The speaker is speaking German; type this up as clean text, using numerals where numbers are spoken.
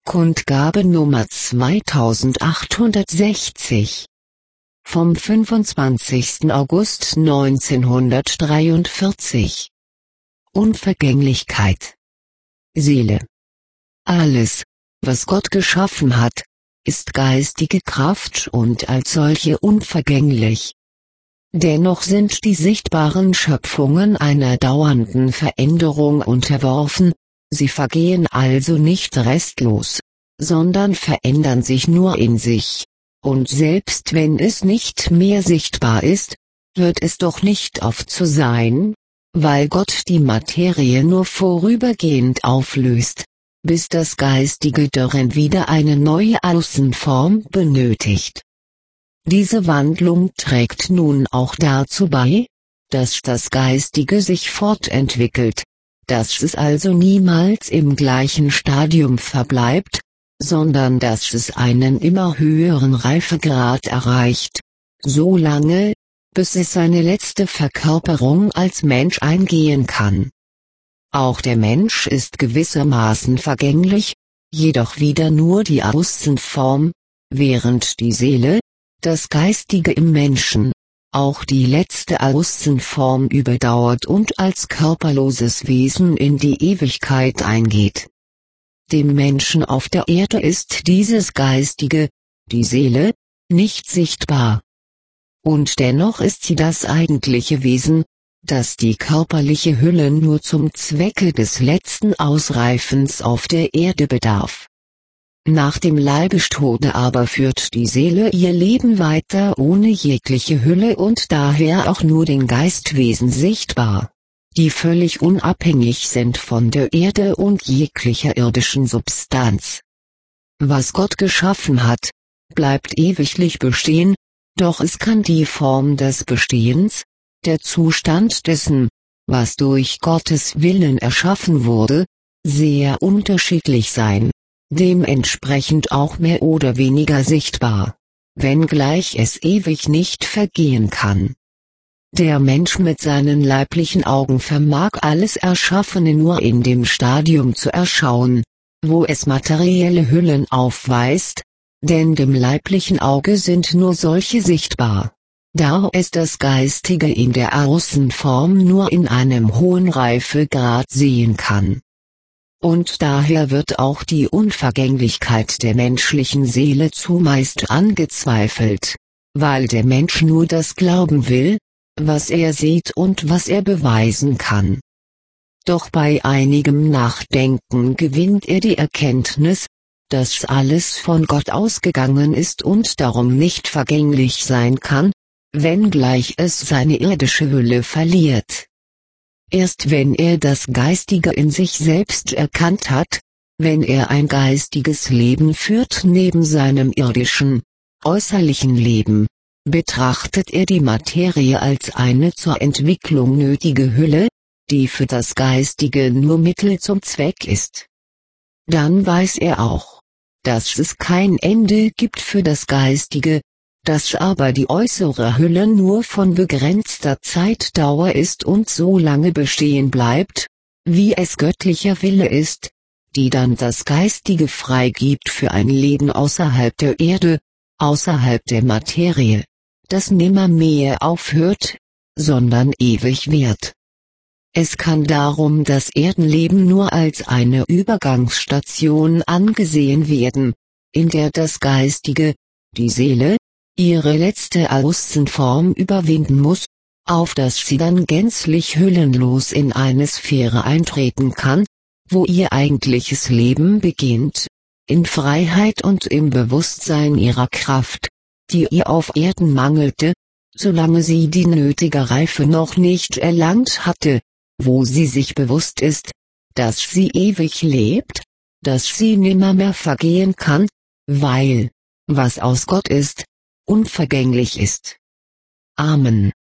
Kundgabe Nummer 2860 vom 25. August 1943. Unvergänglichkeit. Seele. Alles, was Gott geschaffen hat, ist geistige Kraft und als solche unvergänglich. Dennoch sind die sichtbaren Schöpfungen einer dauernden Veränderung unterworfen, sie vergehen also nicht restlos, sondern verändern sich nur in sich, und selbst wenn es nicht mehr sichtbar ist, hört es doch nicht auf zu sein, weil Gott die Materie nur vorübergehend auflöst, bis das geistige darin wieder eine neue Außenform benötigt. Diese Wandlung trägt nun auch dazu bei, dass das Geistige sich fortentwickelt, dass es also niemals im gleichen Stadium verbleibt, sondern dass es einen immer höheren Reifegrad erreicht, so lange, bis es seine letzte Verkörperung als Mensch eingehen kann. Auch der Mensch ist gewissermaßen vergänglich, jedoch wieder nur die Außenform, während die Seele, das Geistige im Menschen, auch die letzte Außenform überdauert und als körperloses Wesen in die Ewigkeit eingeht. Dem Menschen auf der Erde ist dieses Geistige, die Seele, nicht sichtbar. Und dennoch ist sie das eigentliche Wesen, das die körperliche Hülle nur zum Zwecke des letzten Ausreifens auf der Erde bedarf. Nach dem Leibestode aber führt die Seele ihr Leben weiter ohne jegliche Hülle und daher auch nur den Geistwesen sichtbar, die völlig unabhängig sind von der Erde und jeglicher irdischen Substanz. Was Gott geschaffen hat, bleibt ewiglich bestehen, doch es kann die Form des Bestehens, der Zustand dessen, was durch Gottes Willen erschaffen wurde, sehr unterschiedlich sein, dementsprechend auch mehr oder weniger sichtbar, wenngleich es ewig nicht vergehen kann. Der Mensch mit seinen leiblichen Augen vermag alles Erschaffene nur in dem Stadium zu erschauen, wo es materielle Hüllen aufweist, denn dem leiblichen Auge sind nur solche sichtbar, da es das Geistige in der Außenform nur in einem hohen Reifegrad sehen kann. Und daher wird auch die Unvergänglichkeit der menschlichen Seele zumeist angezweifelt, weil der Mensch nur das glauben will, was er sieht und was er beweisen kann. Doch bei einigem Nachdenken gewinnt er die Erkenntnis, dass alles von Gott ausgegangen ist und darum nicht vergänglich sein kann, wenngleich es seine irdische Hülle verliert. Erst wenn er das Geistige in sich selbst erkannt hat, wenn er ein geistiges Leben führt neben seinem irdischen, äußerlichen Leben, betrachtet er die Materie als eine zur Entwicklung nötige Hülle, die für das Geistige nur Mittel zum Zweck ist. Dann weiß er auch, dass es kein Ende gibt für das Geistige, dass aber die äußere Hülle nur von begrenzter Zeitdauer ist und so lange bestehen bleibt, wie es göttlicher Wille ist, die dann das Geistige freigibt für ein Leben außerhalb der Erde, außerhalb der Materie, das nimmermehr aufhört, sondern ewig währt. Es kann darum das Erdenleben nur als eine Übergangsstation angesehen werden, in der das Geistige, die Seele, ihre letzte Außenform überwinden muss, auf dass sie dann gänzlich hüllenlos in eine Sphäre eintreten kann, wo ihr eigentliches Leben beginnt, in Freiheit und im Bewusstsein ihrer Kraft, die ihr auf Erden mangelte, solange sie die nötige Reife noch nicht erlangt hatte, wo sie sich bewusst ist, dass sie ewig lebt, dass sie nimmermehr vergehen kann, weil, was aus Gott ist, unvergänglich ist. Amen.